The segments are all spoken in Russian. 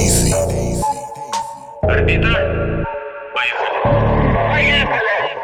Дейзи. Орбита? Поехали!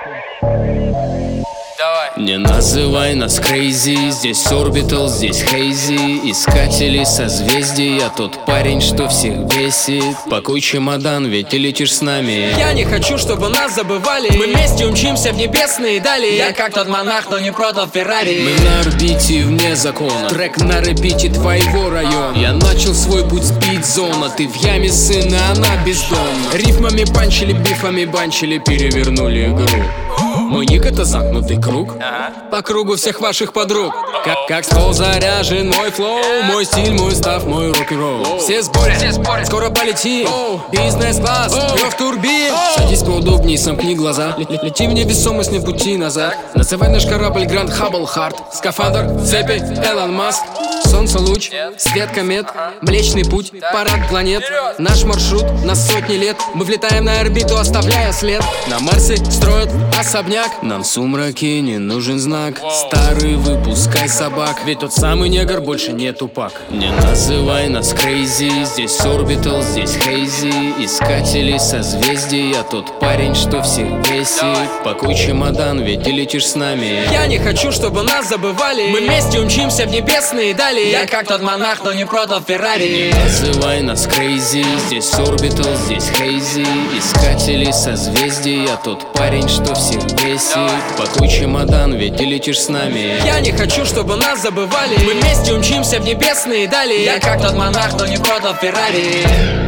Не называй нас crazy, здесь Orbital, здесь Hazy. Искатели созвездий, я тот парень, что всех бесит. Пакуй чемодан, ведь ты летишь с нами. Я не хочу, чтобы нас забывали. Мы вместе умчимся в небесные дали. Я как тот монах, но не продал Феррари. Мы на орбите вне закона. Трек на репите твоего района. Я начал свой путь с бит-зона. Ты в яме, сын, а она бездомна. Рифмами панчили, бифами банчили, перевернули игру. Мой ник — это замкнутый круг. По кругу всех ваших подруг. Как стол заряжен мой флоу. Мой стиль, мой став, мой рок-н-ролл. Все сборят, скоро полетим. Бизнес-класс, рев турбин. Садись поудобней, сомкни глаза. Лети в невесомость, не в пути назад. Называй наш корабль Гранд Хаббл Харт. Скафандр, цепи, Элон Маск. Солнце луч, свет комет, Млечный путь, парад планет. Наш маршрут на сотни лет. Мы влетаем на орбиту, оставляя след. На Марсе строят особняк. Нам в сумраке не нужен знак. Старый, выпускай собак, ведь тот самый негр больше не тупак. Не называй нас crazy, здесь Orbital, здесь Hazy. Искатели созвездий, я тот парень, что всех бесит. Пакуй чемодан, ведь ты летишь с нами. Я не хочу, чтобы нас забывали. Мы вместе умчимся в небесные дали. Я как тот монах, но не продал Феррари. Не называй нас crazy, здесь Orbital, здесь Hazy. Искатели созвездий, я тот парень, что всех бесит. Пакуй чемодан, ведь ты летишь с нами. Я не хочу, чтобы нас забывали. Мы вместе умчимся в небесные дали. Я как тот монах, но не продал Феррари.